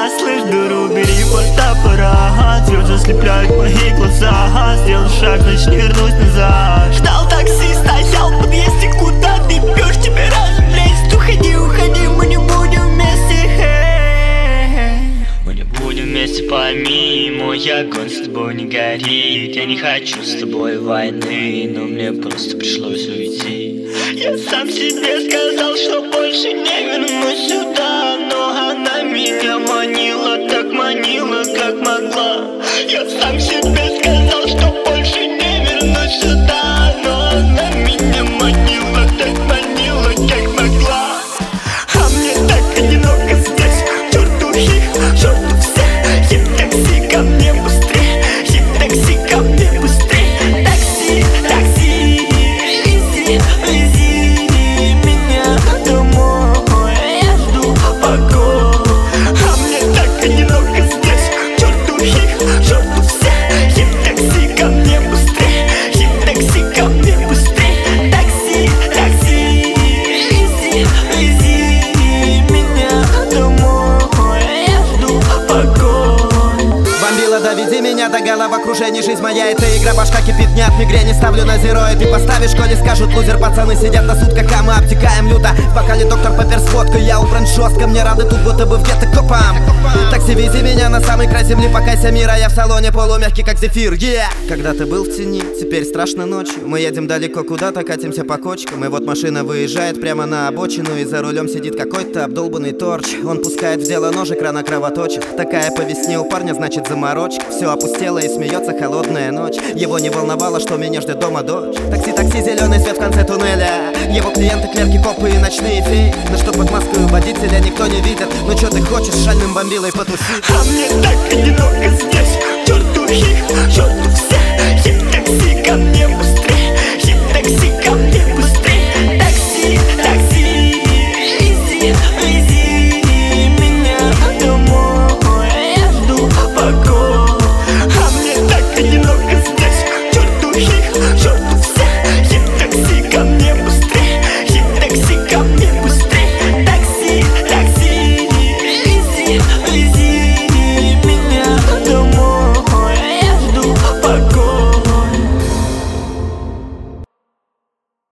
Слышь, дуру, бери фотоаппарат. Звезды заслепляют мои глаза. Сделай шаг, значит не вернусь назад. Ждал такси, стоял в подъезде. Куда ты пьешь, тебе разлезть? Уходи, уходи, мы не будем вместе. Мы не будем вместе, пойми. Мой огонь с тобой не горит. Я не хочу с тобой войны, но мне просто пришлось уйти. Я сам себе сказал, что больше не вернусь сюда, но она меня манила, так манила, как могла. Я сам себе сказал, что больше не вернусь сюда, но она меня манила, так манила, как могла. А мне так одиноко здесь, к черту их, к черту всех. Едь такси ко мне быстрее, едь такси ко мне быстрее. Такси, такси, вези, вези меня домой, я жду погоду. А мне так одиноко здесь, к черту их, к черту всех. Едь такси ко мне быстрее, едь такси ко мне быстрее. Такси, такси, вези, вези меня домой, я жду погоду. Бомбила, доведи меня до головокружения. Жизнь моя, это игра, башка кипит, не от мигрени. Ставлю на зеро, и ты поставишь, коли скажут лузер. Пацаны сидят на сутках, а мы обтекаем люто. В бокале доктор Пеппер с водкой, я убран жестко. Мне рады тут, будто бы в гетто копам. Такси, вези меня на самый край земли, покайся мира. Я в салоне полумягкий, как зефир, Когда ты был в тени, теперь страшно ночью. Мы едем далеко куда-то, катимся по кочкам. И вот машина выезжает прямо на обочину, и за рулем сидит какой-то обдолбанный торч. Он пускает в дело ножик, рана кровоточит. Такая по весне у парня, значит заморочка. Все опустело и смеется холодная ночь. Его не волновало, что меня ждет дома дочь. Такси, такси, зеленый свет в конце туннеля. Его клиенты, клерки, копы и ночные феи. Но что под маской у водителя никто не видит. Ну что ты хочешь, шальным бомбилой потусить? А мне так одиноко здесь, к черту их, к черту всех. Едь такси ко мне